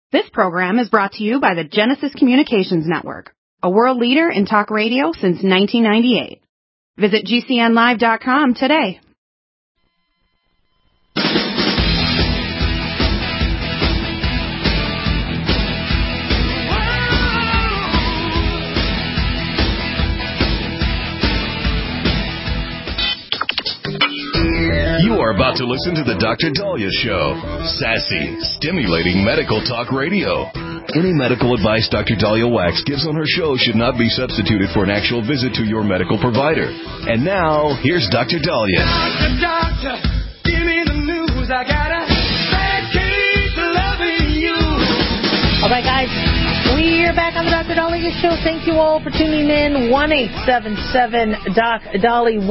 This program is brought to you by the Genesis Communications Network, a world leader in talk radio since 1998. Visit GCNlive.com today. You are about to listen to the Dr. Daliah Show. Sassy, stimulating medical talk radio. Any medical advice Dr. Daliah Wax gives on her show should not be substituted for an actual visit to your medical provider. And now, here's Dr. Daliah. Doctor, give me the news. I got a bad case of loving you. All right, guys. We're back on the Dr. Daliah Show. Thank you all for tuning in. 1-877-DOC-DALI,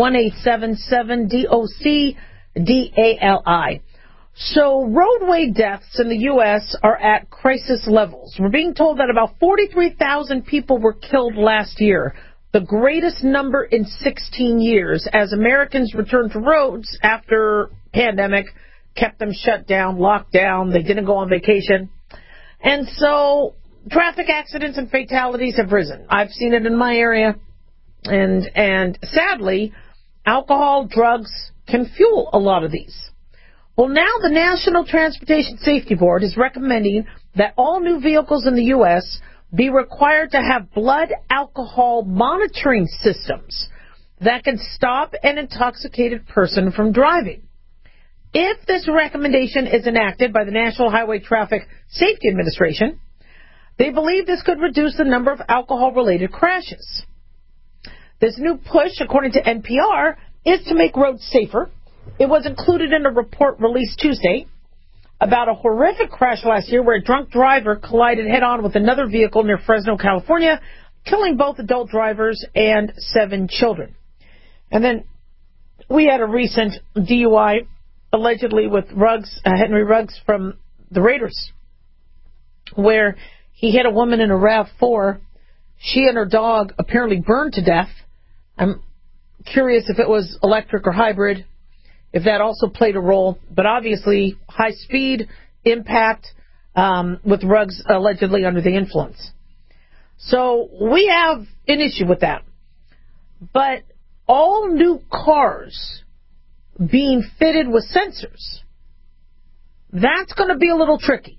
1-877-DOC-DALI. So roadway deaths in the U.S. are at crisis levels. We're being told that about 43,000 people were killed last year, the greatest number in 16 years, as Americans returned to roads after pandemic kept them shut down, locked down. They didn't go on vacation. And so traffic accidents and fatalities have risen. I've seen it in my area. And sadly, alcohol, drugs can fuel a lot of these. Well, now the National Transportation Safety Board is recommending that all new vehicles in the U.S. be required to have blood alcohol monitoring systems that can stop an intoxicated person from driving. If this recommendation is enacted by the National Highway Traffic Safety Administration, they believe this could reduce the number of alcohol-related crashes. This new push, according to NPR, is to make roads safer. It was included in a report released Tuesday about a horrific crash last year where a drunk driver collided head-on with another vehicle near Fresno, California, killing both adult drivers and 7 children. And then we had a recent DUI, allegedly with Ruggs, Henry Ruggs from the Raiders, where he hit a woman in a RAV4. She and her dog apparently burned to death. I'm curious if it was electric or hybrid, if that also played a role. But obviously, high speed, impact, with Ruggs allegedly under the influence. So we have an issue with that. But all new cars being fitted with sensors, that's going to be a little tricky.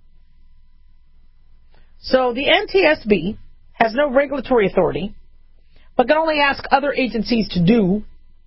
So the NTSB has no regulatory authority, but can only ask other agencies to do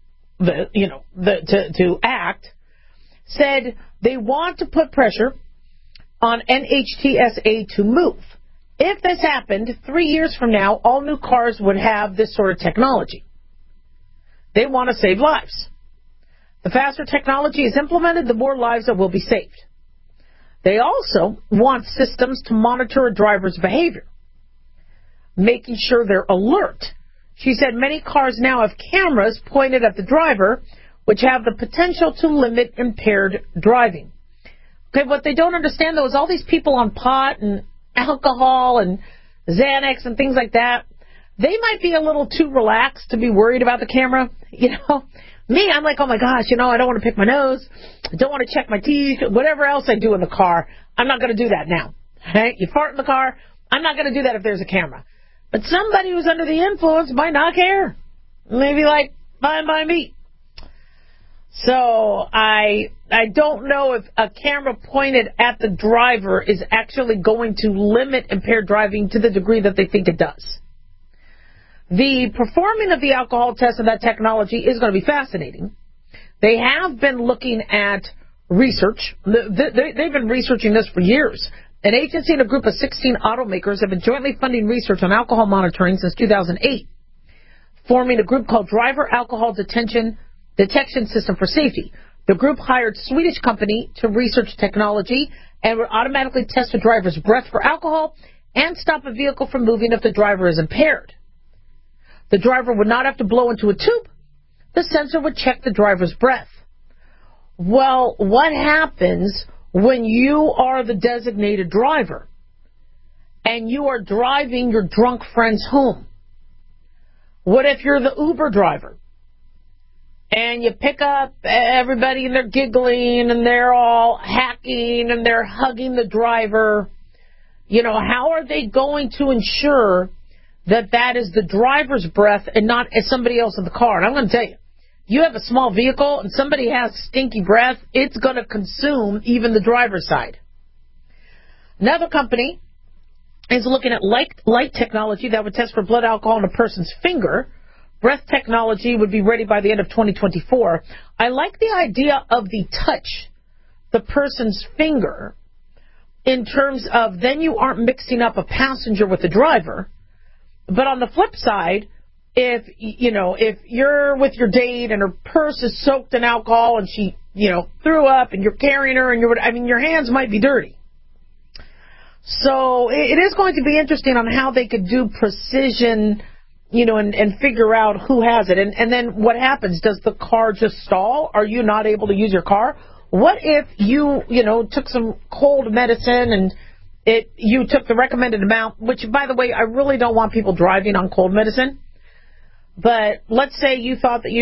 to act. Said they want to put pressure on NHTSA to move. If this happened 3 years from now, all new cars would have this sort of technology. They want to save lives. The faster technology is implemented, the more lives that will be saved. They also want systems to monitor a driver's behavior, making sure they're alert. She said many cars now have cameras pointed at the driver, which have the potential to limit impaired driving. Okay, what they don't understand, though, is all these people on pot and alcohol and Xanax and things like that, they might be a little too relaxed to be worried about the camera, Me, I'm like, oh my gosh, I don't want to pick my nose. I don't want to check my teeth. Whatever else I do in the car, I'm not going to do that now. Okay? You fart in the car, I'm not going to do that if there's a camera. But somebody who's under the influence might not care. Maybe like, fine by me. So I don't know if a camera pointed at the driver is actually going to limit impaired driving to the degree that they think it does. The performing of the alcohol test and that technology is going to be fascinating. They have been looking at research. They've been researching this for years. An agency and a group of 16 automakers have been jointly funding research on alcohol monitoring since 2008, forming a group called Driver Alcohol Detection System for Safety. The group hired Swedish company to research technology and would automatically test a driver's breath for alcohol and stop a vehicle from moving if the driver is impaired. The driver would not have to blow into a tube. The sensor would check the driver's breath. Well, what happens when you are the designated driver and you are driving your drunk friends home? What if you're the Uber driver and you pick up everybody and they're giggling and they're all hacking and they're hugging the driver How are they going to ensure that that is the driver's breath and not as somebody else in the car? And I'm going to tell you, you have a small vehicle and somebody has stinky breath, it's going to consume even the driver's side. Another company is looking at light technology that would test for blood alcohol in a person's finger. Breath technology would be ready by the end of 2024. I like the idea of the touch, the person's finger, in terms of then you aren't mixing up a passenger with the driver. But on the flip side, if you're with your date and her purse is soaked in alcohol and she, threw up and you're carrying her and your hands might be dirty. So it is going to be interesting on how they could do precision, and figure out who has it. And then what happens? Does the car just stall? Are you not able to use your car? What if you, took some cold medicine and you took the recommended amount, which, by the way, I really don't want people driving on cold medicine. But let's say you thought that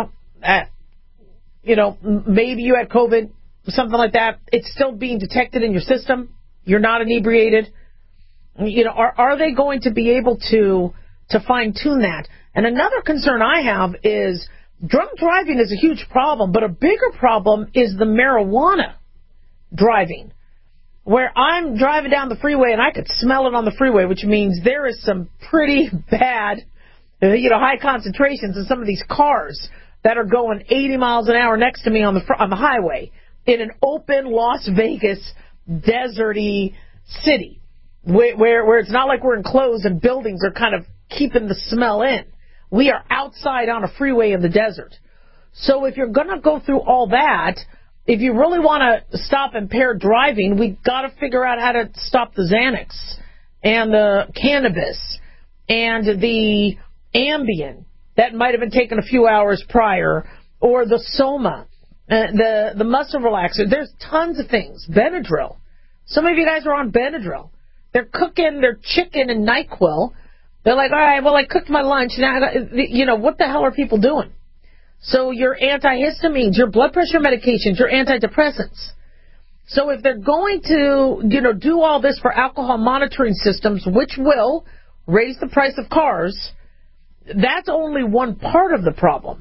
maybe you had COVID, something like that. It's still being detected in your system. You're not inebriated. Are they going to be able to fine-tune that? And another concern I have is drunk driving is a huge problem, but a bigger problem is the marijuana driving, where I'm driving down the freeway and I could smell it on the freeway, which means there is some pretty bad, high concentrations in some of these cars that are going 80 miles an hour next to me on the highway in an open Las Vegas deserty city where it's not like we're enclosed and buildings are kind of keeping the smell in. We are outside on a freeway in the desert. So if you're going to go through all that, if you really want to stop impaired driving, we've got to figure out how to stop the Xanax and the cannabis and the Ambien that might have been taken a few hours prior, or the Soma, the muscle relaxer. There's tons of things. Benadryl. Some of you guys are on Benadryl. They're cooking their chicken and NyQuil. They're like, all right, well, I cooked my lunch. Now, what the hell are people doing? So your antihistamines, your blood pressure medications, your antidepressants. So if they're going to, do all this for alcohol monitoring systems, which will raise the price of cars, that's only one part of the problem.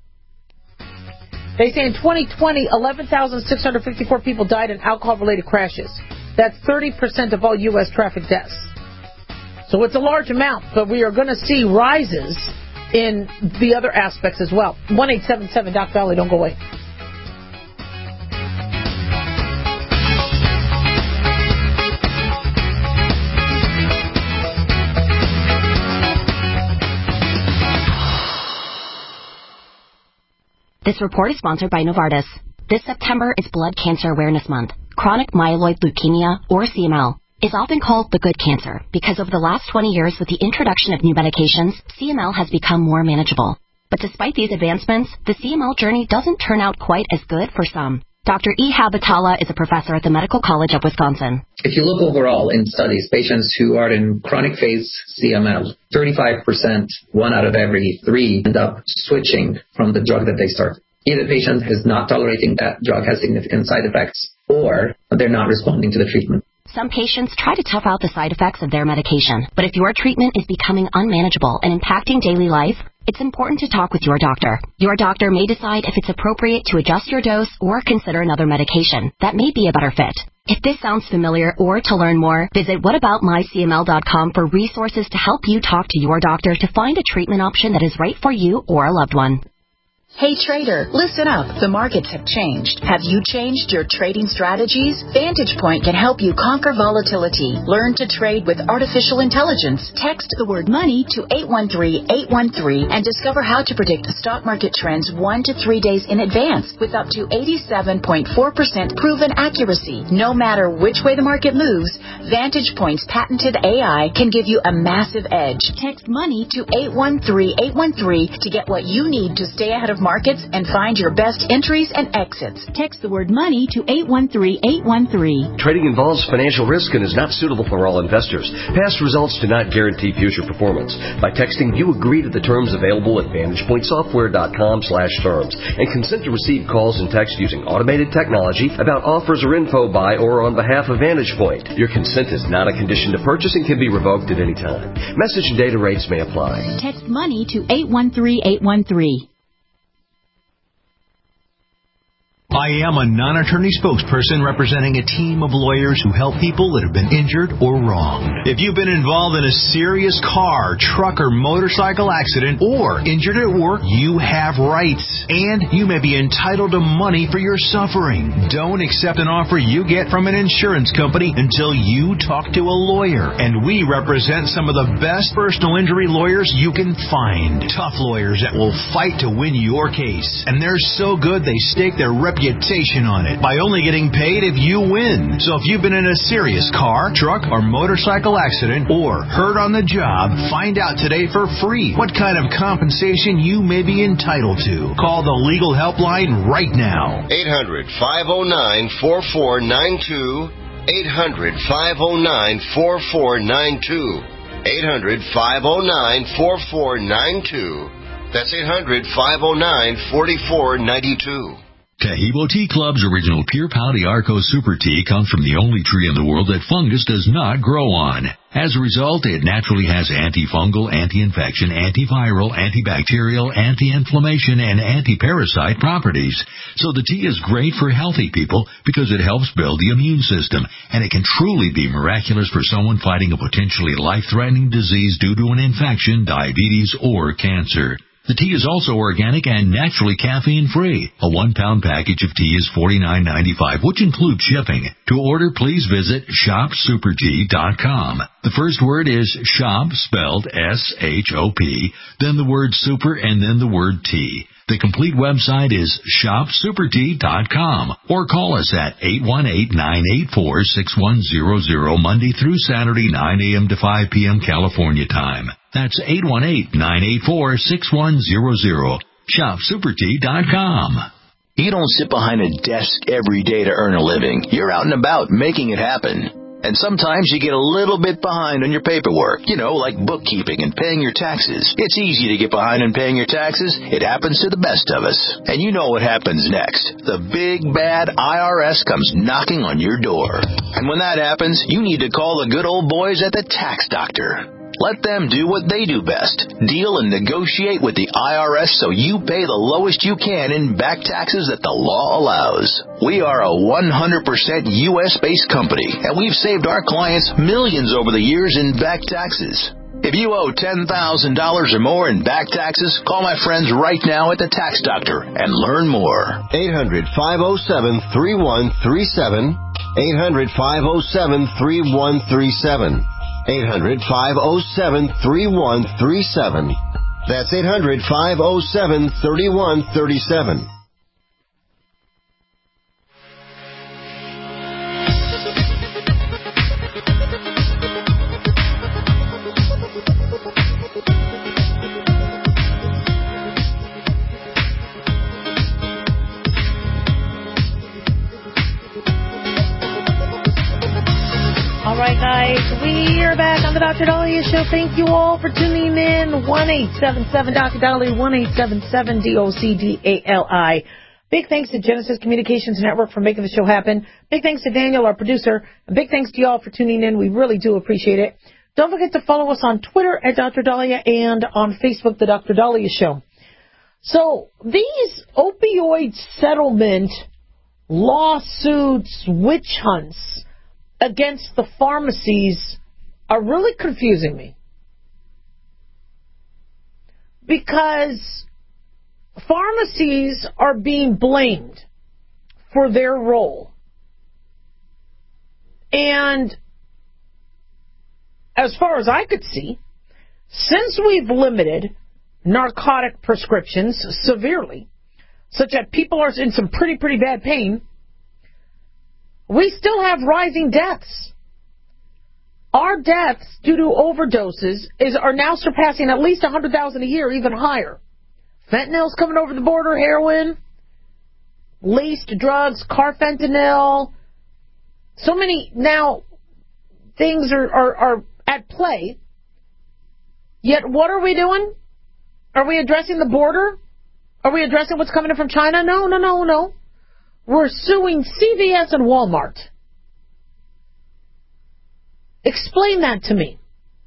They say in 2020, 11,654 people died in alcohol-related crashes. That's 30% of all U.S. traffic deaths. So it's a large amount, but we are going to see rises in the other aspects as well. 1-877 Doc Valley, don't go away. This report is sponsored by Novartis. This September is Blood Cancer Awareness Month. Chronic myeloid leukemia, or CML, is often called the good cancer because over the last 20 years with the introduction of new medications, CML has become more manageable. But despite these advancements, the CML journey doesn't turn out quite as good for some. Dr. Ihab Attallah is a professor at the Medical College of Wisconsin. If you look overall in studies, patients who are in chronic phase CML, 35%, 1 out of every 3, end up switching from the drug that they start. Either the patient is not tolerating that drug, has significant side effects, or they're not responding to the treatment. Some patients try to tough out the side effects of their medication, but if your treatment is becoming unmanageable and impacting daily life, it's important to talk with your doctor. Your doctor may decide if it's appropriate to adjust your dose or consider another medication. That may be a better fit. If this sounds familiar or to learn more, visit whataboutmycml.com for resources to help you talk to your doctor to find a treatment option that is right for you or a loved one. Hey trader, listen up. The markets have changed. Have you changed your trading strategies? Vantage Point can help you conquer volatility. Learn to trade with artificial intelligence. Text the word money to 813-813 and discover how to predict stock market trends 1 to 3 days in advance with up to 87.4% proven accuracy. No matter which way the market moves, Vantage Point's patented AI can give you a massive edge. Text money to 813-813 to get what you need to stay ahead of of markets and find your best entries and exits. Text the word money to 813-813. Trading involves financial risk and is not suitable for all investors. Past results do not guarantee future performance. By texting, you agree to the terms available at VantagePointSoftware.com/terms and consent to receive calls and text using automated technology about offers or info by or on behalf of Vantage Point. Your consent is not a condition to purchase and can be revoked at any time. Message and data rates may apply. Text money to 813-813. I am a non-attorney spokesperson representing a team of lawyers who help people that have been injured or wronged. If you've been involved in a serious car, truck, or motorcycle accident or injured at work, you have rights, and you may be entitled to money for your suffering. Don't accept an offer you get from an insurance company until you talk to a lawyer, and we represent some of the best personal injury lawyers you can find. Tough lawyers that will fight to win your case, and they're so good they stake their reputation on it by only getting paid if you win. So if you've been in a serious car, truck, or motorcycle accident or hurt on the job, find out today for free what kind of compensation you may be entitled to. Call the legal helpline right now. 800-509-4492. 800-509-4492. 800-509-4492. That's 800-509-4492. Tahibo Tea Club's original Pure Pau de Arco Super Tea comes from the only tree in the world that fungus does not grow on. As a result, it naturally has antifungal, anti-infection, antiviral, antibacterial, anti-inflammation, and anti-parasite properties. So the tea is great for healthy people because it helps build the immune system, and it can truly be miraculous for someone fighting a potentially life-threatening disease due to an infection, diabetes, or cancer. The tea is also organic and naturally caffeine-free. A 1-pound package of tea is $49.95, which includes shipping. To order, please visit shopsupertea.com. The first word is shop, spelled S-H-O-P, then the word super, and then the word tea. The complete website is shopsupertea.com, or call us at 818-984-6100 Monday through Saturday, 9 a.m. to 5 p.m. California time. That's 818-984-6100. shopsupertea.com. You don't sit behind a desk every day to earn a living. You're out and about making it happen. And sometimes you get a little bit behind on your paperwork, like bookkeeping and paying your taxes. It's easy to get behind on paying your taxes. It happens to the best of us. And you know what happens next. The big, bad IRS comes knocking on your door. And when that happens, you need to call the good old boys at the Tax Doctor. Let them do what they do best. Deal and negotiate with the IRS so you pay the lowest you can in back taxes that the law allows. We are a 100% U.S.-based company, and we've saved our clients millions over the years in back taxes. If you owe $10,000 or more in back taxes, call my friends right now at the Tax Doctor and learn more. 800-507-3137. 800-507-3137. 800-507-3137. That's 800-507-3137. All right, guys, we are back on the Dr. Dahlia Show. Thank you all for tuning in. 1-877-Dr. Dahlia, 1-877-DOCDALI. Big thanks to Genesis Communications Network for making the show happen. Big thanks to Daniel, our producer. And big thanks to y'all for tuning in. We really do appreciate it. Don't forget to follow us on Twitter at Dr. Dahlia and on Facebook, The Dr. Dahlia Show. So these opioid settlement lawsuits, witch hunts against the pharmacies are really confusing me. Because pharmacies are being blamed for their role. And as far as I could see, since we've limited narcotic prescriptions severely, such that people are in some pretty bad pain, we still have rising deaths. Our deaths due to overdoses are now surpassing at least 100,000 a year, even higher. Fentanyl's coming over the border, heroin, laced drugs, carfentanil. So many now things are at play. Yet what are we doing? Are we addressing the border? Are we addressing what's coming in from China? No. We're suing CVS and Walmart. Explain that to me.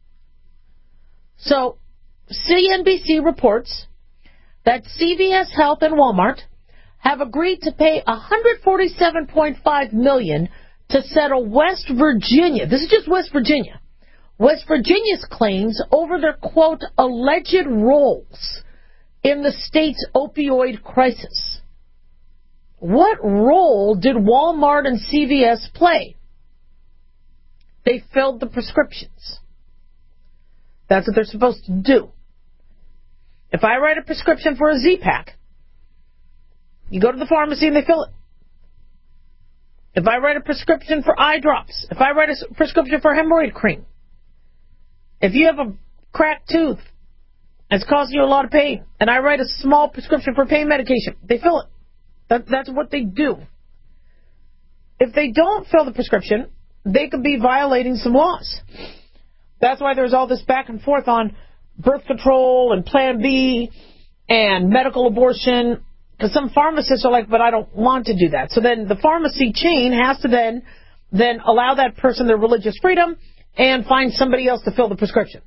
So, CNBC reports that CVS Health and Walmart have agreed to pay $147.5 million to settle West Virginia. This is just West Virginia. West Virginia's claims over their, quote, alleged roles in the state's opioid crisis. What role did Walmart and CVS play? They filled the prescriptions. That's what they're supposed to do. If I write a prescription for a Z-Pack, you go to the pharmacy and they fill it. If I write a prescription for eye drops, if I write a prescription for hemorrhoid cream, if you have a cracked tooth, it's causing you a lot of pain, and I write a small prescription for pain medication, they fill it. That's what they do. If they don't fill the prescription, they could be violating some laws. That's why there's all this back and forth on birth control and Plan B and medical abortion, because some pharmacists are like, but I don't want to do that. So then the pharmacy chain has to then allow that person their religious freedom and find somebody else to fill the prescription.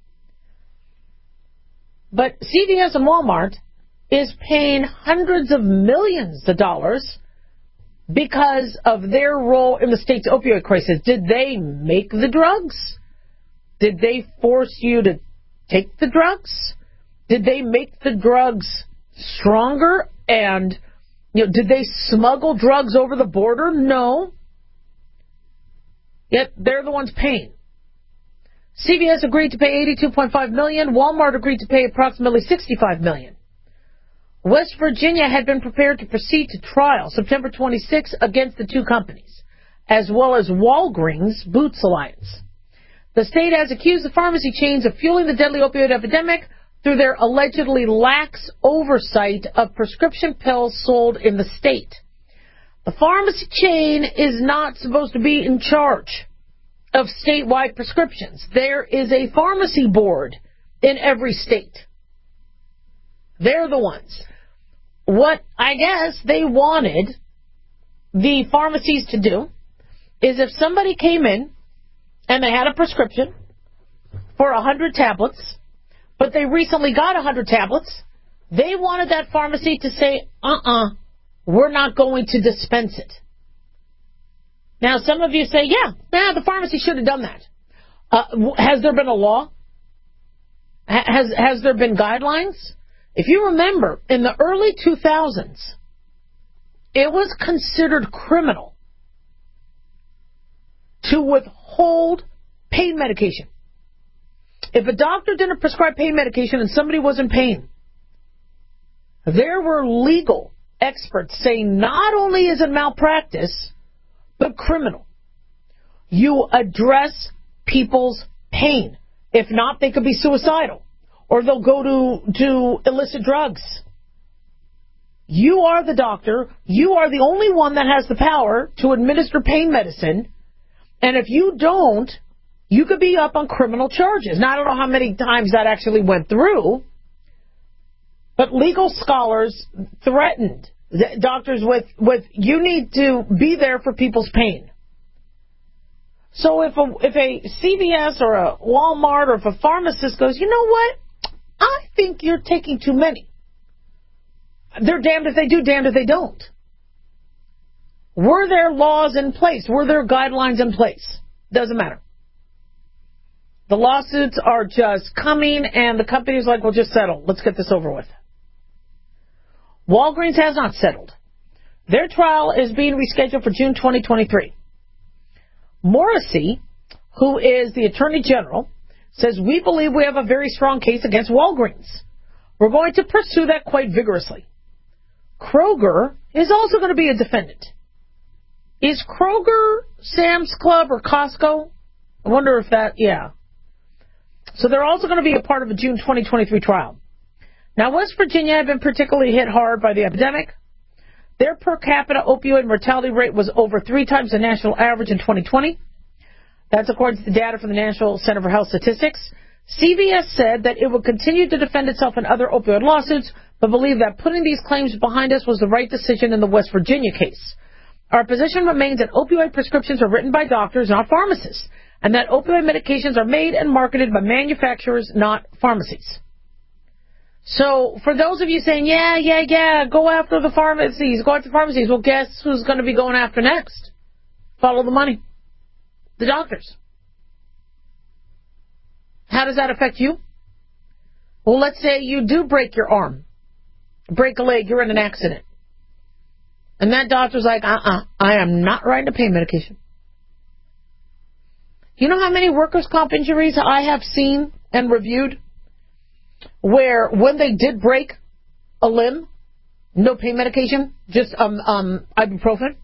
But CVS and Walmart is paying hundreds of millions of dollars because of their role in the state's opioid crisis. Did they make the drugs? Did they force you to take the drugs? Did they make the drugs stronger? And did they smuggle drugs over the border? No. Yet they're the ones paying. CVS agreed to pay $82.5 million. Walmart agreed to pay approximately $65 million. West Virginia had been prepared to proceed to trial September 26 against the two companies, as well as Walgreens Boots Alliance. The state has accused the pharmacy chains of fueling the deadly opioid epidemic through their allegedly lax oversight of prescription pills sold in the state. The pharmacy chain is not supposed to be in charge of statewide prescriptions. There is a pharmacy board in every state. They're the ones. What I guess they wanted the pharmacies to do is if somebody came in and they had a prescription for 100 tablets, but they recently got 100 tablets, they wanted that pharmacy to say, we're not going to dispense it. Now, some of you say, the pharmacy should have done that. Has there been a law? Has there been guidelines? If you remember, in the early 2000s, it was considered criminal to withhold pain medication. If a doctor didn't prescribe pain medication and somebody was in pain, there were legal experts saying not only is it malpractice, but criminal. You address people's pain. If not, they could be suicidal. Or they'll go to illicit drugs. You are the doctor. You are the only one that has the power to administer pain medicine. And if you don't, you could be up on criminal charges. Now, I don't know how many times that actually went through, but legal scholars threatened doctors with you need to be there for people's pain. So if a CVS or a Walmart or if a pharmacist goes, you know what? I think you're taking too many. They're damned if they do, damned if they don't. Were there laws in place? Were there guidelines in place? Doesn't matter. The lawsuits are just coming, and the company's like, well, just settle. Let's get this over with. Walgreens has not settled. Their trial is being rescheduled for June 2023. Morrissey, who is the Attorney General, says, we believe we have a very strong case against Walgreens. We're going to pursue that quite vigorously. Kroger is also going to be a defendant. Is Kroger Sam's Club or Costco? I wonder if that, So they're also going to be a part of a June 2023 trial. Now, West Virginia had been particularly hit hard by the epidemic. Their per capita opioid mortality rate was over 3 times the national average in 2020. That's according to the data from the National Center for Health Statistics. CVS said that it would continue to defend itself in other opioid lawsuits, but believed that putting these claims behind us was the right decision in the West Virginia case. Our position remains that opioid prescriptions are written by doctors, not pharmacists, and that opioid medications are made and marketed by manufacturers, not pharmacies. So, for those of you saying, yeah, go after the pharmacies, well, guess who's going to be going after next? Follow the money. The doctors. How does that affect you? Well, let's say you do break your arm, break a leg, you're in an accident. And that doctor's like, I am not writing a pain medication. You know how many workers' comp injuries I have seen and reviewed where when they did break a limb, no pain medication, just ibuprofen?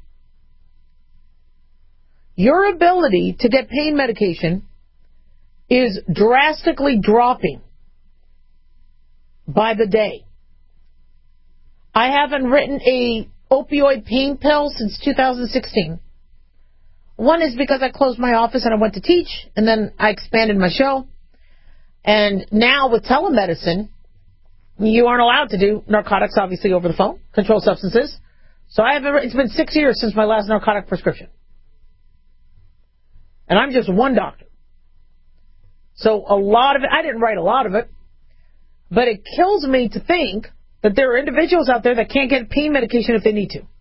Your ability to get pain medication is drastically dropping by the day. I haven't written a opioid pain pill since 2016. One is because I closed my office and I went to teach, and then I expanded my show. And now with telemedicine, you aren't allowed to do narcotics, obviously, over the phone, controlled substances. So it's been 6 years since my last narcotic prescription. And I'm just one doctor. So a lot of it, I didn't write a lot of it, but it kills me to think that there are individuals out there that can't get pain medication if they need to.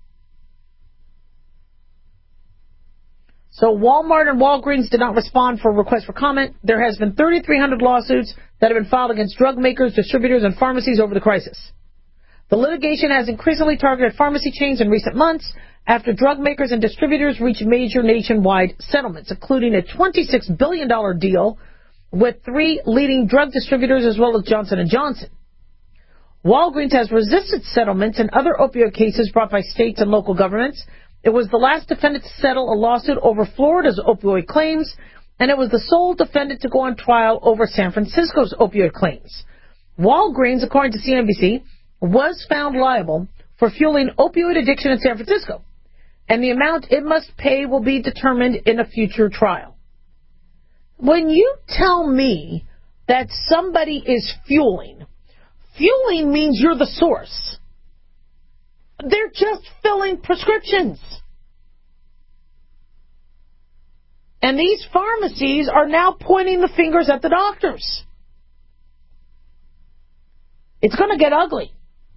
So Walmart and Walgreens did not respond for a request for comment. There has been 3,300 lawsuits that have been filed against drug makers, distributors, and pharmacies over the crisis. The litigation has increasingly targeted pharmacy chains in recent months after drug makers and distributors reached major nationwide settlements, including a $26 billion deal with 3 leading drug distributors as well as Johnson & Johnson. Walgreens has resisted settlements in other opioid cases brought by states and local governments. It was the last defendant to settle a lawsuit over Florida's opioid claims, and it was the sole defendant to go on trial over San Francisco's opioid claims. Walgreens, according to CNBC, was found liable for fueling opioid addiction in San Francisco, and the amount it must pay will be determined in a future trial. When you tell me that somebody is fueling means you're the source. They're just filling prescriptions. And these pharmacies are now pointing the fingers at the doctors. It's going to get ugly.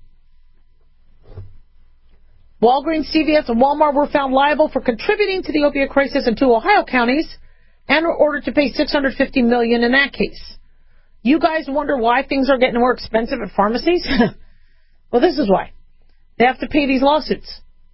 Walgreens, CVS, and Walmart were found liable for contributing to the opioid crisis in 2 Ohio counties and were ordered to pay $650 million in that case. You guys wonder why things are getting more expensive at pharmacies? Well, this is why. They have to pay these lawsuits.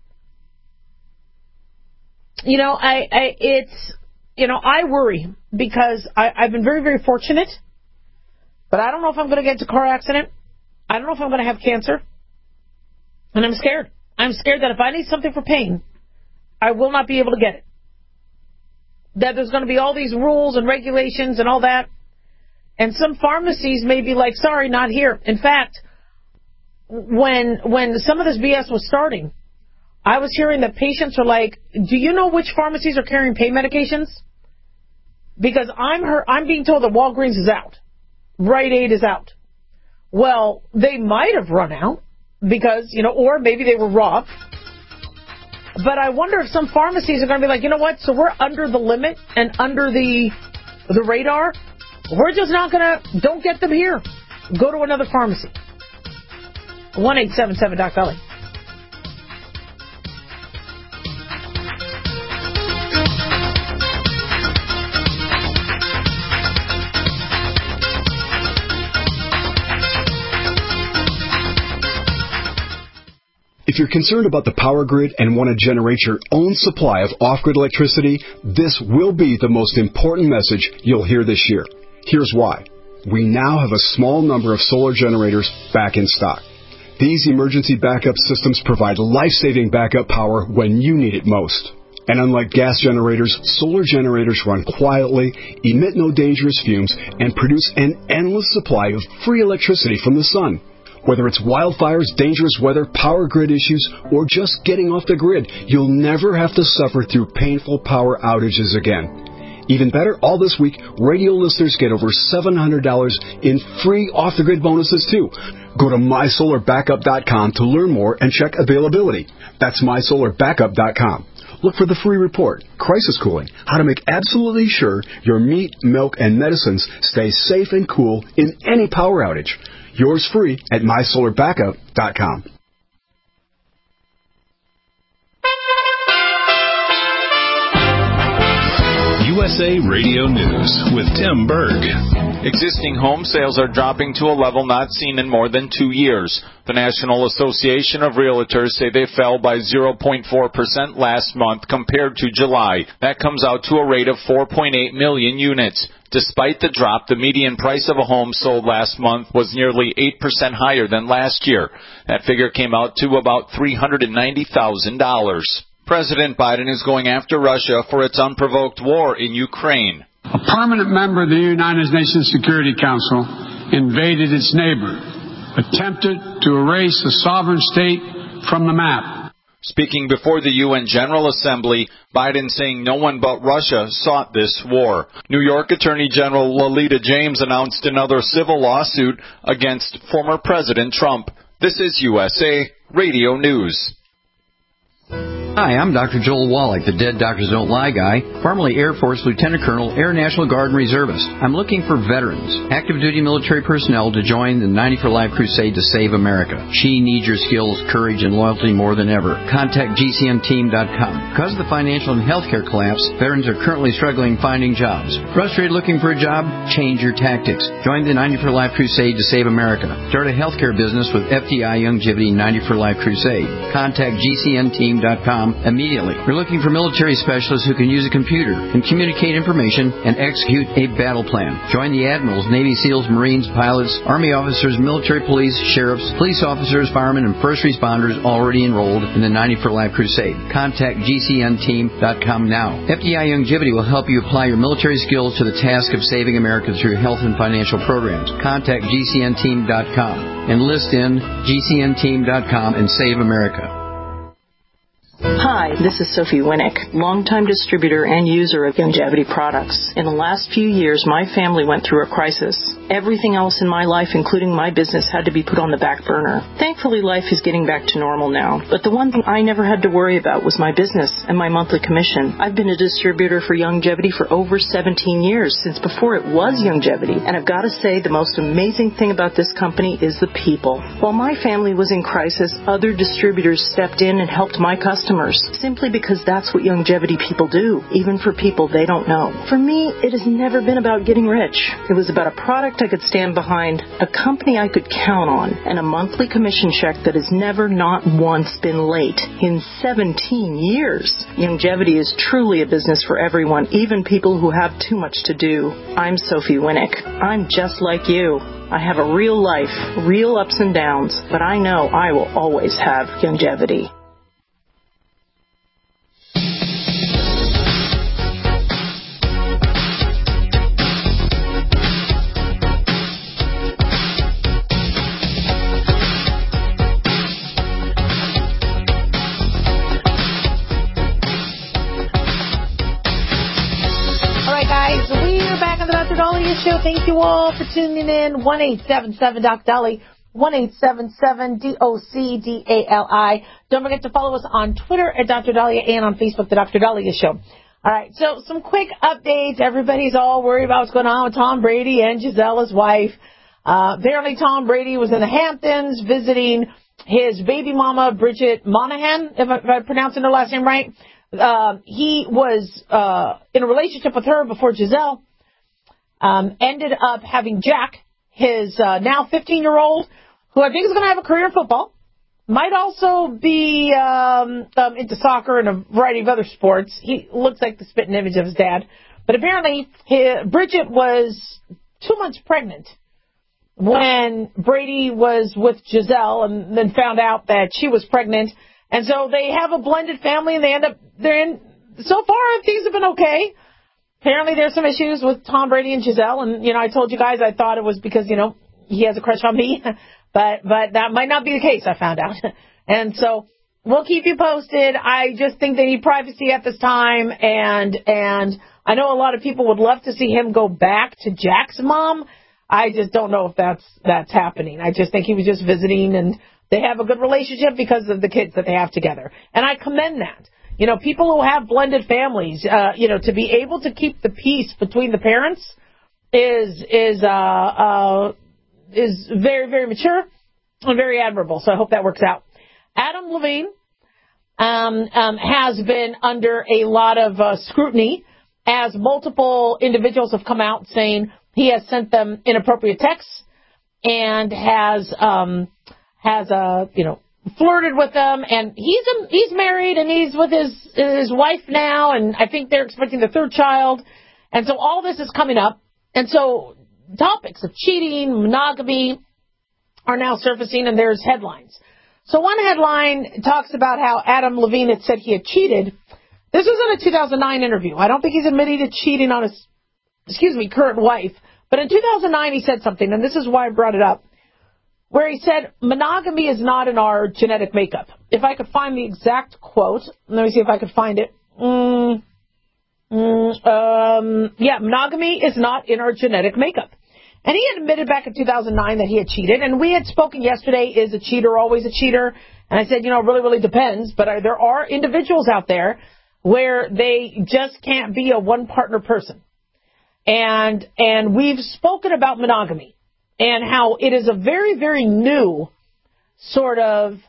You know, I worry because I've been very, very fortunate, but I don't know if I'm going to get into a car accident. I don't know if I'm going to have cancer. And I'm scared. I'm scared that if I need something for pain, I will not be able to get it. That there's going to be all these rules and regulations and all that. And some pharmacies may be like, sorry, not here. In fact, when some of this BS was starting, I was hearing that patients are like, do you know which pharmacies are carrying pain medications? Because I'm being told that Walgreens is out. Rite Aid is out. Well, they might have run out because, or maybe they were robbed. But I wonder if some pharmacies are going to be like, you know what? So we're under the limit and under the radar. We're just not going to, don't get them here. Go to another pharmacy. 1-877-DOC-BELLY. If you're concerned about the power grid and want to generate your own supply of off-grid electricity, this will be the most important message you'll hear this year. Here's why. We now have a small number of solar generators back in stock. These emergency backup systems provide life-saving backup power when you need it most. And unlike gas generators, solar generators run quietly, emit no dangerous fumes, and produce an endless supply of free electricity from the sun. Whether it's wildfires, dangerous weather, power grid issues, or just getting off the grid, you'll never have to suffer through painful power outages again. Even better, all this week, radio listeners get over $700 in free off-the-grid bonuses, too. Go to MySolarBackup.com to learn more and check availability. That's MySolarBackup.com. Look for the free report, Crisis Cooling, how to make absolutely sure your meat, milk, and medicines stay safe and cool in any power outage. Yours free at MySolarBackup.com. USA Radio News with Tim Berg. Existing home sales are dropping to a level not seen in more than 2 years. The National Association of Realtors say they fell by 0.4% last month compared to July. That comes out to a rate of 4.8 million units. Despite the drop, the median price of a home sold last month was nearly 8% higher than last year. That figure came out to about $390,000. President Biden is going after Russia for its unprovoked war in Ukraine. A permanent member of the United Nations Security Council invaded its neighbor, attempted to erase a sovereign state from the map. Speaking before the UN General Assembly, Biden saying no one but Russia sought this war. New York Attorney General Lolita James announced another civil lawsuit against former President Trump. This is USA Radio News. Hi, I'm Dr. Joel Wallach, the Dead Doctors Don't Lie guy, formerly Air Force Lieutenant Colonel, Air National Guard and Reservist. I'm looking for veterans, active duty military personnel to join the 90 for Life crusade to save America. She needs your skills, courage, and loyalty more than ever. Contact GCNteam.com. Because of the financial and healthcare collapse, veterans are currently struggling finding jobs. Frustrated looking for a job? Change your tactics. Join the 90 for Life crusade to save America. Start a healthcare business with FDI Youngevity 90 for Life crusade. Contact GCNteam.com immediately. We're looking for military specialists who can use a computer and communicate information and execute a battle plan. Join the admirals, Navy SEALs, Marines, pilots, Army officers, military police, sheriffs, police officers, firemen, and first responders already enrolled in the 90 for Life crusade. Contact GCNteam.com now. FDI Youngevity will help you apply your military skills to the task of saving America through health and financial programs. Contact GCNteam.com. Enlist in GCNteam.com and save America. Hi, this is Sophie Winnick, longtime distributor and user of Youngevity products. In the last few years, my family went through a crisis. Everything else in my life, including my business, had to be put on the back burner. Thankfully, life is getting back to normal now. But the one thing I never had to worry about was my business and my monthly commission. I've been a distributor for Youngevity for over 17 years, since before it was Youngevity. And I've got to say, the most amazing thing about this company is the people. While my family was in crisis, other distributors stepped in and helped my customers, simply because that's what Youngevity people do, even for people they don't know. For me, it has never been about getting rich. It was about a product I could stand behind, a company I could count on, and a monthly commission check that has never, not once, been late in 17 years. Youngevity is truly a business for everyone, even people who have too much to do. I'm Sophie Winnick. I'm just like you. I have a real life, real ups and downs, but I know I will always have Youngevity. Show. Thank you all for tuning in. 1-877-DOC-DOLLY, 1-877-DOC-DALI. Don't forget to follow us on Twitter at Dr. Dahlia and on Facebook, The Dr. Dahlia Show. All right, so some quick updates. Everybody's all worried about what's going on with Tom Brady and Giselle, his wife. Apparently, Tom Brady was in the Hamptons visiting his baby mama, Bridget Monahan, if I'm pronouncing her last name right. He was in a relationship with her before Giselle. Ended up having Jack, his now 15-year-old, who I think is going to have a career in football. Might also be into soccer and a variety of other sports. He looks like the spitting image of his dad. But apparently, Bridget was 2 months pregnant when Brady was with Giselle and then found out that she was pregnant. And so they have a blended family, and they're so far, things have been okay. Apparently, there's some issues with Tom Brady and Giselle. And, I told you guys I thought it was because, he has a crush on me. But that might not be the case, I found out. And so we'll keep you posted. I just think they need privacy at this time. And I know a lot of people would love to see him go back to Jack's mom. I just don't know if that's happening. I just think he was just visiting, and they have a good relationship because of the kids that they have together. And I commend that. People who have blended families, to be able to keep the peace between the parents is very, very mature and very admirable. So I hope that works out. Adam Levine has been under a lot of scrutiny as multiple individuals have come out saying he has sent them inappropriate texts and has flirted with them. And he's married and he's with his wife now, and I think they're expecting the third child. And so all this is coming up. And so topics of cheating, monogamy are now surfacing, and there's headlines. So one headline talks about how Adam Levine had said he had cheated. This was in a 2009 interview. I don't think he's admitting to cheating on his, current wife. But in 2009 he said something, and this is why I brought it up, where he said, monogamy is not in our genetic makeup. If I could find the exact quote, let me see if I could find it. Monogamy is not in our genetic makeup. And he had admitted back in 2009 that he had cheated. And we had spoken yesterday, is a cheater always a cheater? And I said, it really, really depends. But there are individuals out there where they just can't be a one-partner person. And we've spoken about monogamy and how it is a very, very new sort of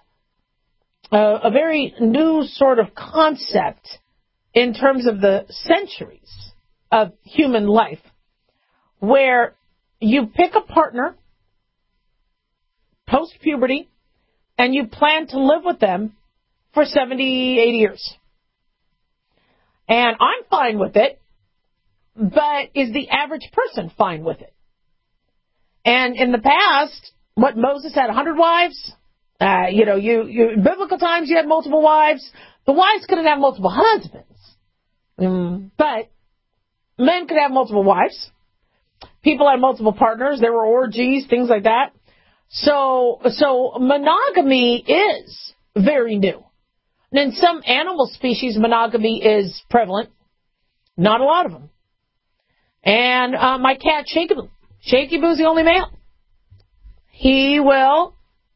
concept in terms of the centuries of human life, where you pick a partner post-puberty and you plan to live with them for 70, 80 years. And I'm fine with it, but is the average person fine with it? And in the past, Moses had 100 wives. Biblical times you had multiple wives. The wives couldn't have multiple husbands. But men could have multiple wives. People had multiple partners. There were orgies, things like that. So monogamy is very new. And in some animal species, monogamy is prevalent. Not a lot of them. And my cat, Shaky Boo. Shaky Boo's the only male. He will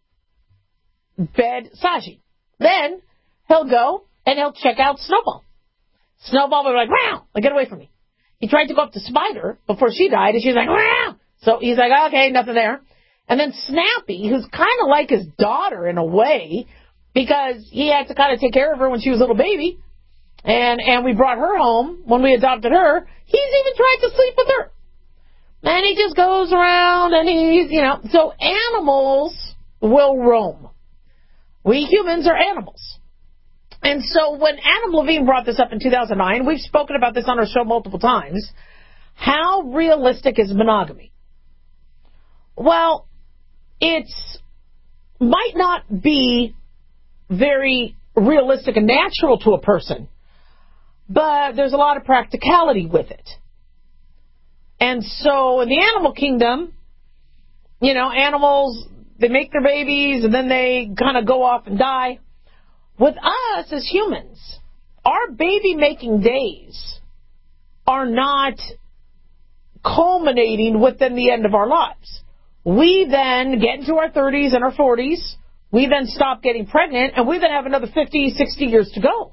bed Saji. Then he'll go and he'll check out Snowball. Snowball will be like, wow, get away from me. He tried to go up to Spider before she died, and she's like, wow. So he's like, okay, nothing there. And then Snappy, who's kind of like his daughter in a way, because he had to kind of take care of her when she was a little baby. And we brought her home when we adopted her. He's even tried to sleep with her. And he just goes around and he's, so animals will roam. We humans are animals. And so when Adam Levine brought this up in 2009, we've spoken about this on our show multiple times, how realistic is monogamy? Well, it might not be very realistic and natural to a person, but there's a lot of practicality with it. And so in the animal kingdom, animals, they make their babies and then they kind of go off and die. With us as humans, our baby-making days are not culminating within the end of our lives. We then get into our 30s and our 40s. We then stop getting pregnant, and we then have another 50, 60 years to go.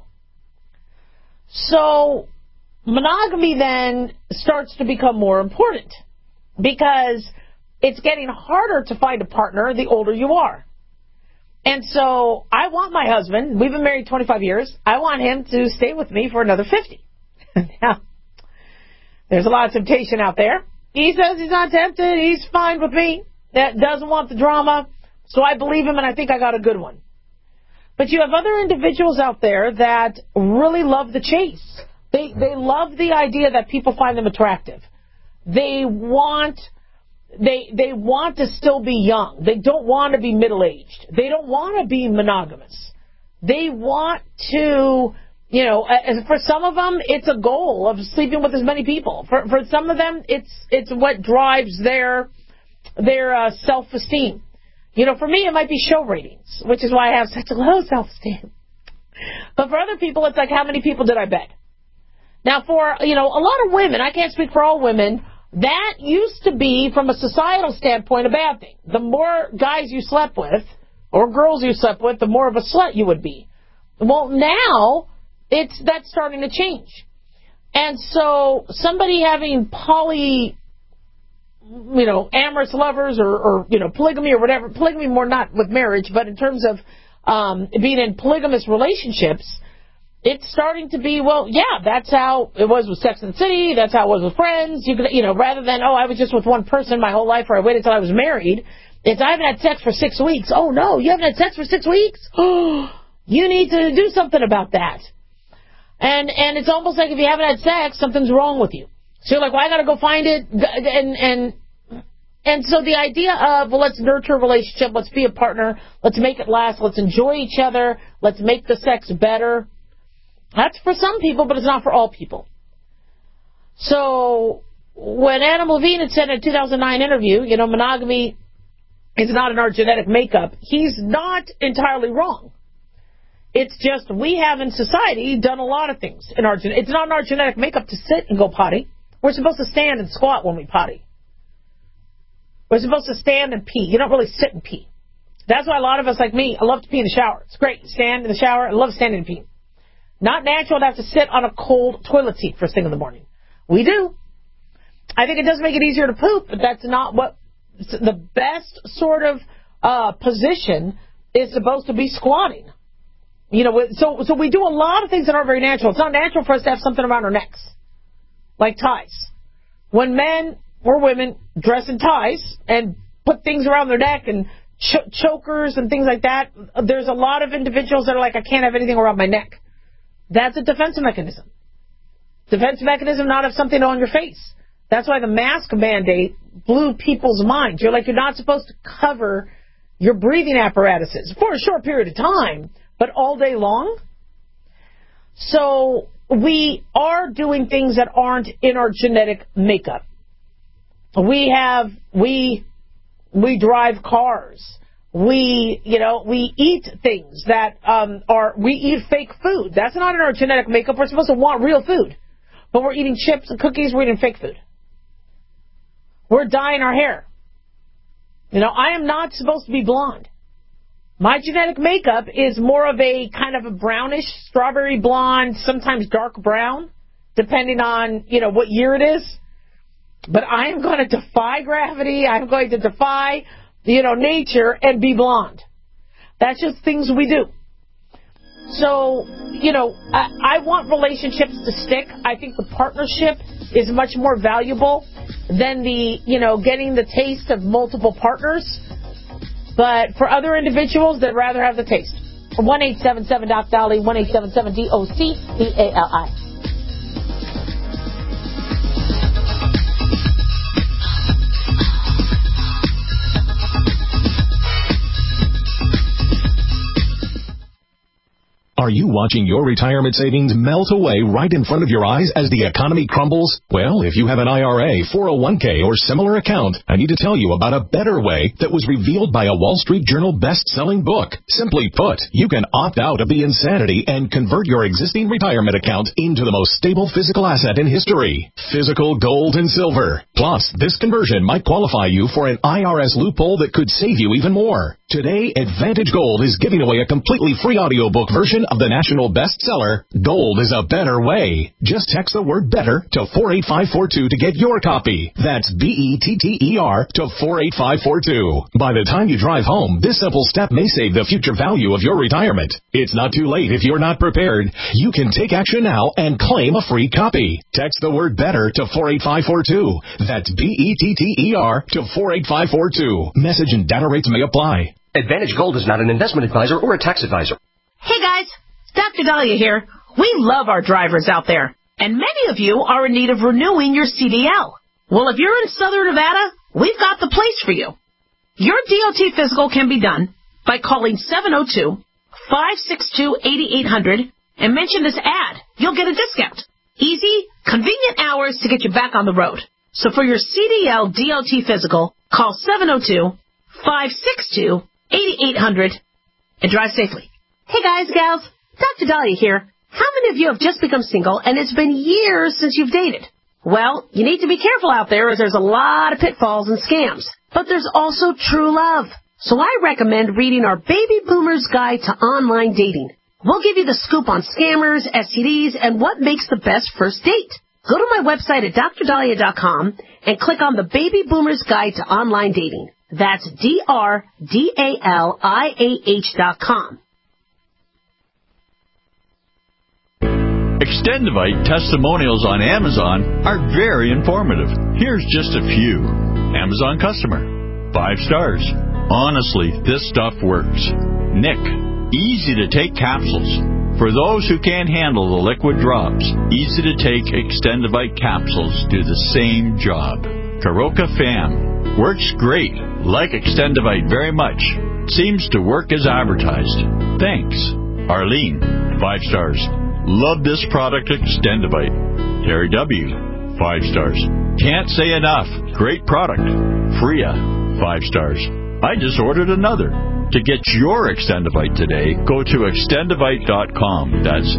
So monogamy then starts to become more important because it's getting harder to find a partner the older you are. And so I want my husband, we've been married 25 years, I want him to stay with me for another 50. Now, there's a lot of temptation out there. He says he's not tempted, he's fine with me, that doesn't want the drama, so I believe him and I think I got a good one. But you have other individuals out there that really love the chase. They love the idea that people find them attractive. They want to still be young. They don't want to be middle-aged. They don't want to be monogamous. They want to You know, for some of them, it's a goal of sleeping with as many people. For some of them, it's what drives their self-esteem. You know, for me, it might be show ratings, which is why I have such a low self-esteem. But for other people, it's like, how many people did I bed? Now, for, you know, a lot of women, I can't speak for all women, that used to be, from a societal standpoint, a bad thing. The more guys you slept with, or girls you slept with, the more of a slut you would be. Well, now, that's starting to change. And so, somebody having amorous lovers or polygamy or whatever, polygamy more not with marriage, but in terms of being in polygamous relationships, it's starting to be, well, yeah, that's how it was with Sex and the City, that's how it was with Friends. You could, rather than, I was just with one person my whole life, or I waited until I was married, it's, I haven't had sex for 6 weeks. Oh, no, you haven't had sex for 6 weeks? You need to do something about that. And it's almost like if you haven't had sex, something's wrong with you. So you're like, well, I got to go find it. And so the idea of, well, let's nurture a relationship, let's be a partner, let's make it last, let's enjoy each other, let's make the sex better. That's for some people, but it's not for all people. So when Adam Levine had said in a 2009 interview, monogamy is not in our genetic makeup, he's not entirely wrong. It's just we have in society done a lot of things. It's not in our genetic makeup to sit and go potty. We're supposed to stand and squat when we potty. We're supposed to stand and pee. You don't really sit and pee. That's why a lot of us, like me, I love to pee in the shower. It's great. Stand in the shower. I love standing and peeing. Not natural to have to sit on a cold toilet seat first thing in the morning. We do. I think it does make it easier to poop, but that's not what the best sort of position is supposed to be squatting. So we do a lot of things that aren't very natural. It's not natural for us to have something around our necks, like ties. When men or women dress in ties and put things around their neck and chokers and things like that, there's a lot of individuals that are like, I can't have anything around my neck. That's a defense mechanism. Defense mechanism, not have something on your face. That's why the mask mandate blew people's minds. You're not supposed to cover your breathing apparatuses for a short period of time, but all day long. So we are doing things that aren't in our genetic makeup. We drive cars. We eat things that we eat fake food. That's not in our genetic makeup. We're supposed to want real food. But we're eating chips and cookies, we're eating fake food. We're dyeing our hair. I am not supposed to be blonde. My genetic makeup is more of a kind of a brownish, strawberry blonde, sometimes dark brown, depending on, what year it is. But I am going to defy gravity. I'm going to defy, nature and be blonde. That's just things we do. So, I want relationships to stick. I think the partnership is much more valuable than the, getting the taste of multiple partners. But for other individuals, they'd rather have the taste. 1-877-DOC-DOLLY, 1-877-DOC-DALI. Are you watching your retirement savings melt away right in front of your eyes as the economy crumbles? Well, if you have an IRA, 401k, or similar account, I need to tell you about a better way that was revealed by a Wall Street Journal best-selling book. Simply put, you can opt out of the insanity and convert your existing retirement account into the most stable physical asset in history, physical gold and silver. Plus, this conversion might qualify you for an IRS loophole that could save you even more. Today, Advantage Gold is giving away a completely free audiobook version of the national bestseller, Gold is a Better Way. Just text the word BETTER to 48542 to get your copy. That's BETTER to 48542. By the time you drive home, this simple step may save the future value of your retirement. It's not too late if you're not prepared. You can take action now and claim a free copy. Text the word BETTER to 48542. That's BETTER to 48542. Message and data rates may apply. Advantage Gold is not an investment advisor or a tax advisor. Hey guys, Dr. Dahlia here. We love our drivers out there, and many of you are in need of renewing your CDL. Well, if you're in Southern Nevada, we've got the place for you. Your DOT physical can be done by calling 702-562-8800 and mention this ad. You'll get a discount. Easy, convenient hours to get you back on the road. So for your CDL DOT physical, call 702-562-8800 and drive safely. Hey guys, gals, Dr. Dahlia here. How many of you have just become single and it's been years since you've dated? Well, you need to be careful out there as there's a lot of pitfalls and scams. But there's also true love. So I recommend reading our Baby Boomer's Guide to Online Dating. We'll give you the scoop on scammers, STDs, and what makes the best first date. Go to my website at drdahlia.com and click on the Baby Boomer's Guide to Online Dating. That's DRDALIAH.com. Extendivite testimonials on Amazon are very informative. Here's just a few. Amazon customer. 5 stars. Honestly, this stuff works. Nick. Easy to take capsules. For those who can't handle the liquid drops, easy to take Extendivite capsules do the same job. Karoka Fam. Works great. Like Extendivite very much. Seems to work as advertised. Thanks. Arlene. 5 stars. Love this product, Extendivite. Terry W. 5 stars. Can't say enough. Great product. Freya. 5 stars. I just ordered another. To get your Extendivite today, go to extendivite.com. That's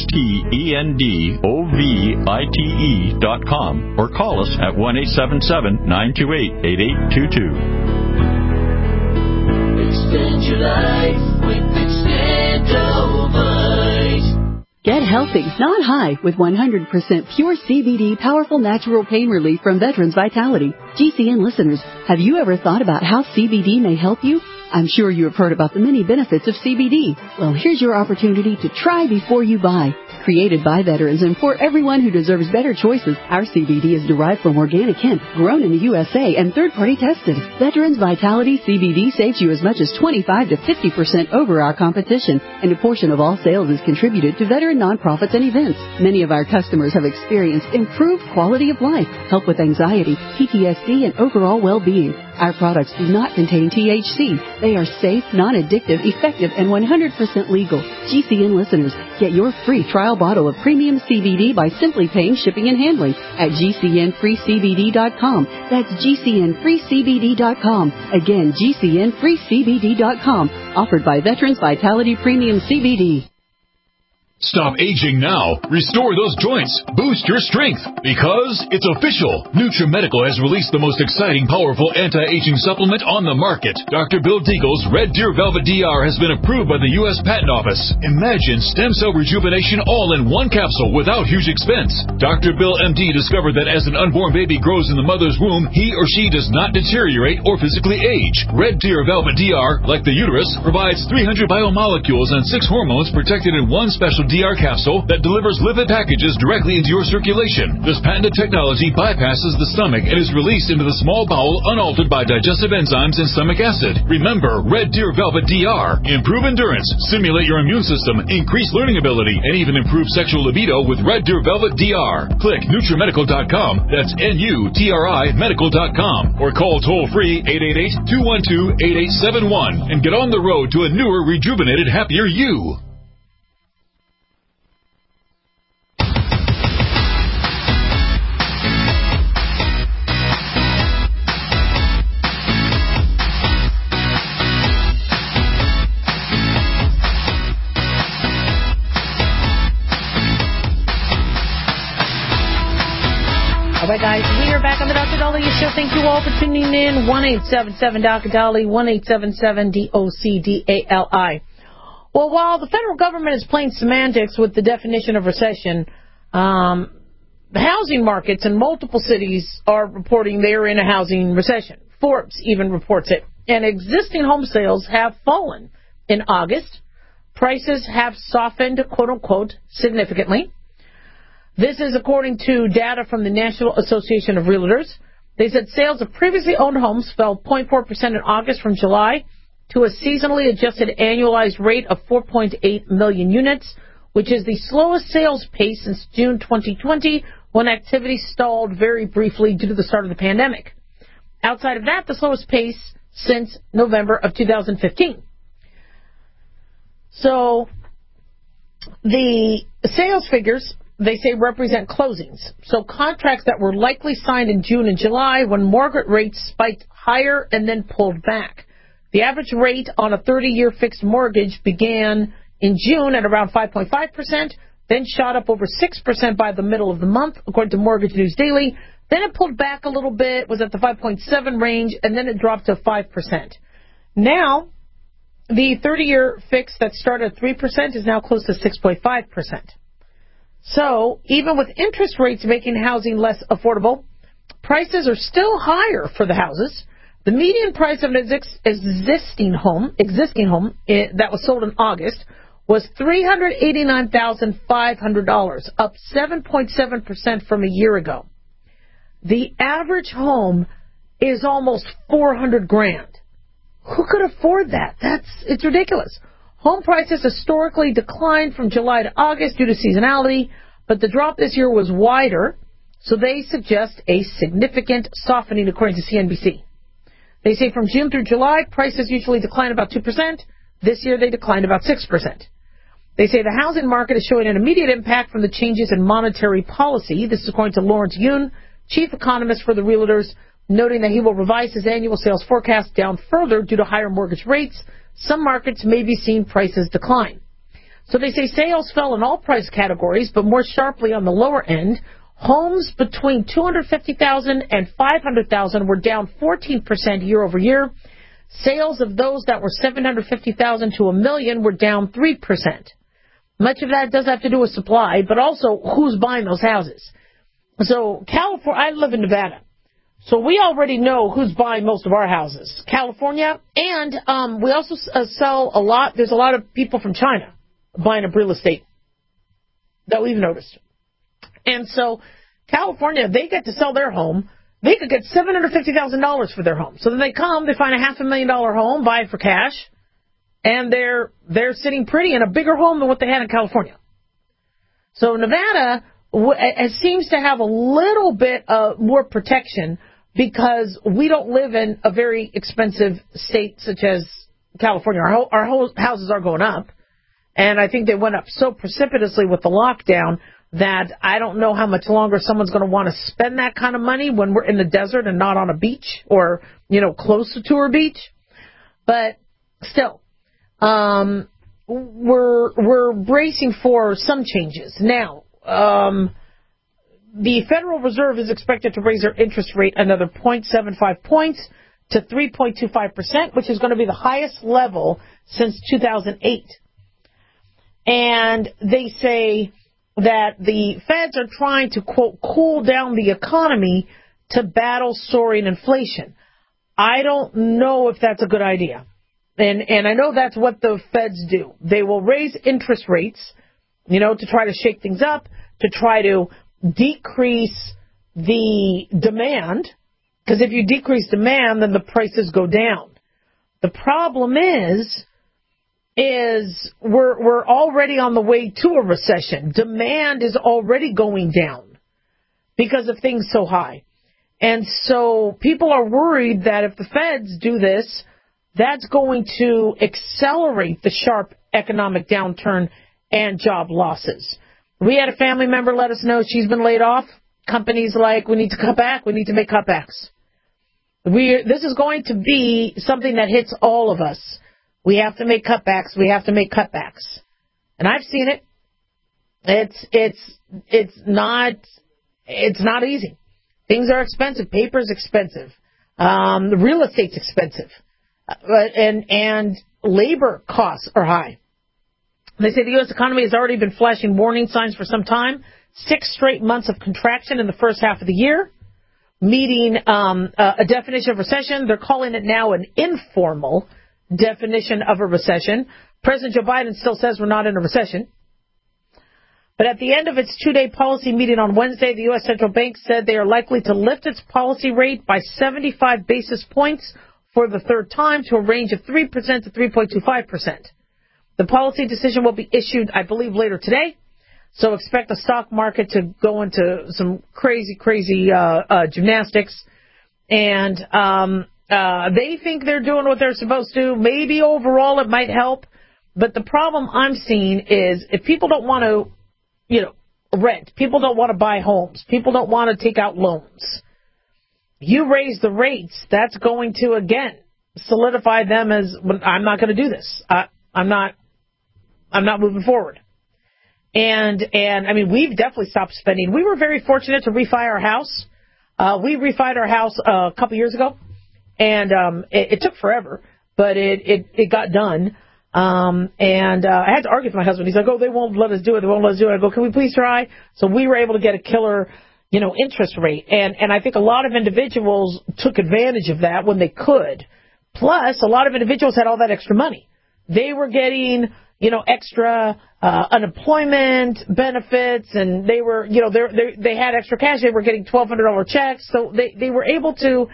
XTENDOVITE.com. Or call us at 1-877-928-8822. Extend your life with Extendovite. Get healthy, not high, with 100% pure CBD powerful natural pain relief from Veterans Vitality. GCN listeners, have you ever thought about how CBD may help you? I'm sure you have heard about the many benefits of CBD. Well, here's your opportunity to try before you buy. Created by veterans and for everyone who deserves better choices, our CBD is derived from organic hemp, grown in the USA, and third-party tested. Veterans Vitality CBD saves you as much as 25 to 50% over our competition, and a portion of all sales is contributed to veteran nonprofits and events. Many of our customers have experienced improved quality of life, help with anxiety, PTSD, and overall well-being. Our products do not contain THC. They are safe, non-addictive, effective, and 100% legal. GCN listeners, get your free trial bottle of premium CBD by simply paying shipping and handling at GCNFreeCBD.com. That's GCNFreeCBD.com. Again, GCNFreeCBD.com. Offered by Veterans Vitality Premium CBD. Stop aging now. Restore those joints. Boost your strength. Because it's official. NutriMedical has released the most exciting, powerful anti-aging supplement on the market. Dr. Bill Deagle's Red Deer Velvet DR has been approved by the U.S. Patent Office. Imagine stem cell rejuvenation all in one capsule without huge expense. Dr. Bill MD discovered that as an unborn baby grows in the mother's womb, he or she does not deteriorate or physically age. Red Deer Velvet DR, like the uterus, provides 300 biomolecules and 6 hormones protected in one special DR capsule that delivers lipid packages directly into your circulation. This patented technology bypasses the stomach and is released into the small bowel unaltered by digestive enzymes and stomach acid. Remember, Red Deer Velvet DR. Improve endurance, stimulate your immune system, increase learning ability, and even improve sexual libido with Red Deer Velvet DR. Click NutriMedical.com. That's NUTRI Medical.com. Or call toll-free 888-212-8871 and get on the road to a newer, rejuvenated, happier you. All right, guys, we are back on the Dr. Dahlia Show. Thank you all for tuning in. 1-877-DOC-DALI, 1-877-DOC-DALI. Well, while the federal government is playing semantics with the definition of recession, the housing markets in multiple cities are reporting they are in a housing recession. Forbes even reports it. And existing home sales have fallen in August. Prices have softened, quote-unquote, significantly. This is according to data from the National Association of Realtors. They said sales of previously owned homes fell 0.4% in August from July to a seasonally adjusted annualized rate of 4.8 million units, which is the slowest sales pace since June 2020, when activity stalled very briefly due to the start of the pandemic. Outside of that, the slowest pace since November of 2015. So The sales figures, they say, represent closings. So contracts that were likely signed in June and July when mortgage rates spiked higher and then pulled back. The average rate on a 30-year fixed mortgage began in June at around 5.5%, then shot up over 6% by the middle of the month, according to Mortgage News Daily. Then it pulled back a little bit, was at the 5.7 range, and then it dropped to 5%. Now, the 30-year fix that started at 3% is now close to 6.5%. So, even with interest rates making housing less affordable, prices are still higher for the houses. The median price of an existing home that was sold in August was $389,500, up 7.7% from a year ago. The average home is almost $400,000. Who could afford that? It's ridiculous. Home prices historically declined from July to August due to seasonality, but the drop this year was wider, so they suggest a significant softening, according to CNBC. They say from June through July, prices usually decline about 2%. This year, they declined about 6%. They say the housing market is showing an immediate impact from the changes in monetary policy. This is according to Lawrence Yun, chief economist for the Realtors, noting that he will revise his annual sales forecast down further due to higher mortgage rates. Some markets may be seeing prices decline. So they say sales fell in all price categories, but more sharply on the lower end. Homes between $250,000 and $500,000 were down 14% year over year. Sales of those that were $750,000 to $1 million were down 3%. Much of that does have to do with supply, but also who's buying those houses. So California, I live in Nevada, so we already know who's buying most of our houses. California, and we also sell a lot. There's a lot of people from China buying up real estate that we've noticed. And so California, they get to sell their home. They could get $750,000 for their home. So then they come, they find a $500,000 home, buy it for cash, and they're sitting pretty in a bigger home than what they had in California. So Nevada seems to have a little bit more protection because we don't live in a very expensive state such as California. Our houses are going up, and I think they went up so precipitously with the lockdown that I don't know how much longer someone's going to want to spend that kind of money when we're in the desert and not on a beach or, close to a beach. But still, we're bracing for some changes. Now, the Federal Reserve is expected to raise their interest rate another 0.75 points to 3.25%, which is going to be the highest level since 2008. And they say that the feds are trying to, quote, cool down the economy to battle soaring inflation. I don't know if that's a good idea. And I know that's what the feds do. They will raise interest rates, to try to shake things up, to try to decrease the demand, because if you decrease demand, then the prices go down. The problem is we're already on the way to a recession. Demand is already going down because of things so high. And so people are worried that if the feds do this, that's going to accelerate the sharp economic downturn and job losses. We had a family member let us know she's been laid off. Companies like, we need to cut back, we need to make cutbacks. This is going to be something that hits all of us. We have to make cutbacks. We have to make cutbacks. And I've seen it. It's not easy. Things are expensive. Paper's expensive. The real estate's expensive. And labor costs are high. They say the U.S. economy has already been flashing warning signs for some time. 6 straight months of contraction in the first half of the year, meeting a definition of recession. They're calling it now an informal definition of a recession. President Joe Biden still says we're not in a recession. But at the end of its 2-day policy meeting on Wednesday, the U.S. Central Bank said they are likely to lift its policy rate by 75 basis points for the third time to a range of 3% to 3.25%. The policy decision will be issued, I believe, later today. So expect the stock market to go into some crazy gymnastics. And they think they're doing what they're supposed to. Maybe overall it might help. But the problem I'm seeing is if people don't want to, rent, people don't want to buy homes, people don't want to take out loans, you raise the rates, that's going to, again, solidify them as, I'm not going to do this. I'm not moving forward. And I mean, we've definitely stopped spending. We were very fortunate to refi our house. We refied our house a couple years ago, and it took forever, but it got done. And I had to argue with my husband. He's like, "Oh, they won't let us do it. They won't let us do it." I go, "Can we please try?" So we were able to get a killer, interest rate. And I think a lot of individuals took advantage of that when they could. Plus, a lot of individuals had all that extra money. They were getting, extra unemployment benefits, and they were, they had extra cash. They were getting $1,200 checks, so they were able to,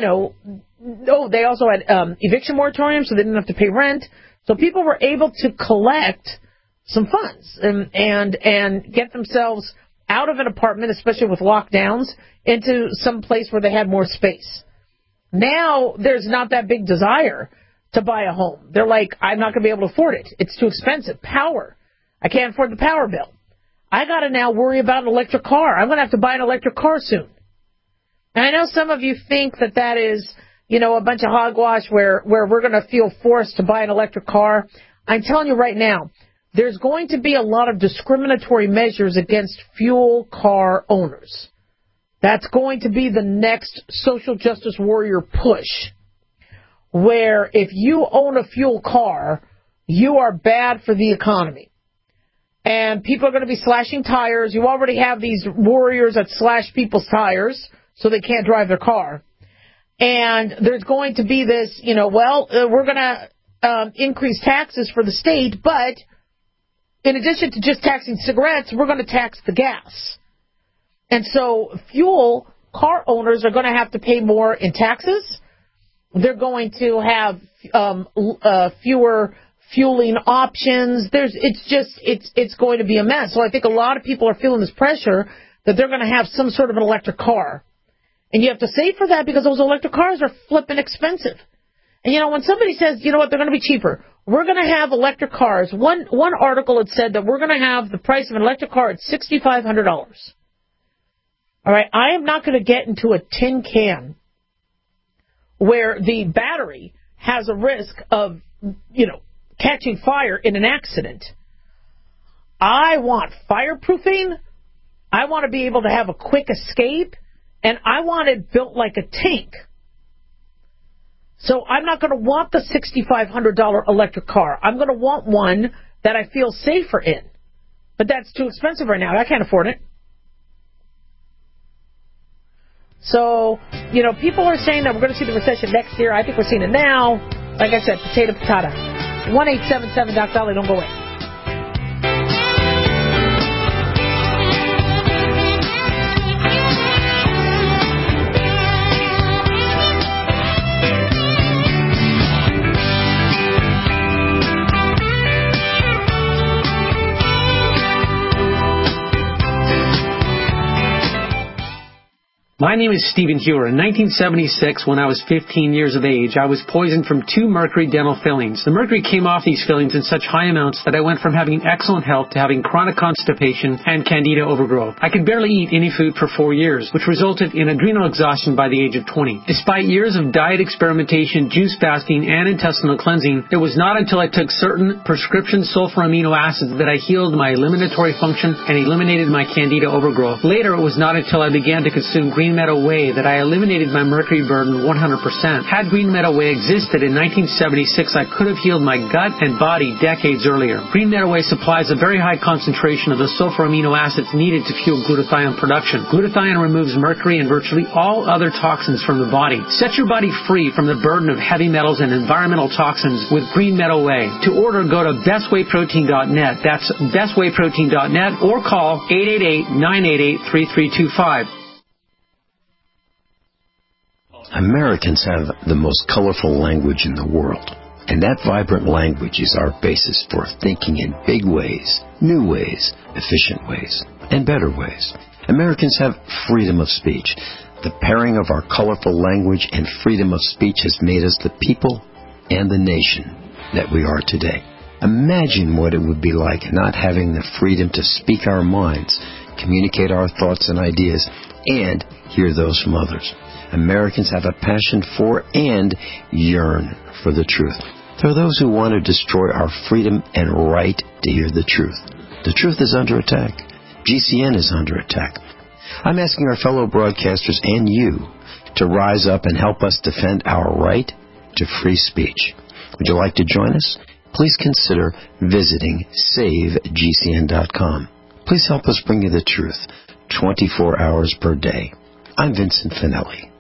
they also had eviction moratorium, so they didn't have to pay rent. So people were able to collect some funds and get themselves out of an apartment, especially with lockdowns, into some place where they had more space. Now there's not that big desire to buy a home. They're like, I'm not going to be able to afford it. It's too expensive. Power. I can't afford the power bill. I got to now worry about an electric car. I'm going to have to buy an electric car soon. And I know some of you think that is, a bunch of hogwash where we're going to feel forced to buy an electric car. I'm telling you right now, there's going to be a lot of discriminatory measures against fuel car owners. That's going to be the next social justice warrior push, where if you own a fuel car, you are bad for the economy. And people are going to be slashing tires. You already have these warriors that slash people's tires so they can't drive their car. And there's going to be this, we're going to increase taxes for the state, but in addition to just taxing cigarettes, we're going to tax the gas. And so fuel car owners are going to have to pay more in taxes. They're going to have fewer fueling options. It's going to be a mess. So I think a lot of people are feeling this pressure that they're going to have some sort of an electric car. And you have to save for that because those electric cars are flipping expensive. And, when somebody says, they're going to be cheaper, we're going to have electric cars. One article had said that we're going to have the price of an electric car at $6,500. All right, I am not going to get into a tin can where the battery has a risk of, catching fire in an accident. I want fireproofing. I want to be able to have a quick escape. And I want it built like a tank. So I'm not going to want the $6,500 electric car. I'm going to want one that I feel safer in. But that's too expensive right now. I can't afford it. So, people are saying that we're going to see the recession next year. I think we're seeing it now. Like I said, potato, patata. 1-877 Doc Dolly. Don't go away. My name is Stephen Hewer. In 1976, when I was 15 years of age, I was poisoned from 2 mercury dental fillings. The mercury came off these fillings in such high amounts that I went from having excellent health to having chronic constipation and candida overgrowth. I could barely eat any food for 4 years, which resulted in adrenal exhaustion by the age of 20. Despite years of diet experimentation, juice fasting, and intestinal cleansing, it was not until I took certain prescription sulfur amino acids that I healed my eliminatory function and eliminated my candida overgrowth. Later, it was not until I began to consume Green Meadow Whey that I eliminated my mercury burden 100%. Had Green Meadow Whey existed in 1976, I could have healed my gut and body decades earlier. Green Meadow Whey supplies a very high concentration of the sulfur amino acids needed to fuel glutathione production. Glutathione removes mercury and virtually all other toxins from the body. Set your body free from the burden of heavy metals and environmental toxins with Green Meadow Whey. To order, go to bestwayprotein.net. That's bestwayprotein.net or call 888-988-3325. Americans have the most colorful language in the world, and that vibrant language is our basis for thinking in big ways, new ways, efficient ways, and better ways. Americans have freedom of speech. The pairing of our colorful language and freedom of speech has made us the people and the nation that we are today. Imagine what it would be like not having the freedom to speak our minds, communicate our thoughts and ideas, and hear those from others. Americans have a passion for and yearn for the truth. There are those who want to destroy our freedom and right to hear the truth. The truth is under attack. GCN is under attack. I'm asking our fellow broadcasters and you to rise up and help us defend our right to free speech. Would you like to join us? Please consider visiting SaveGCN.com. Please help us bring you the truth 24 hours per day. I'm Vincent Finelli.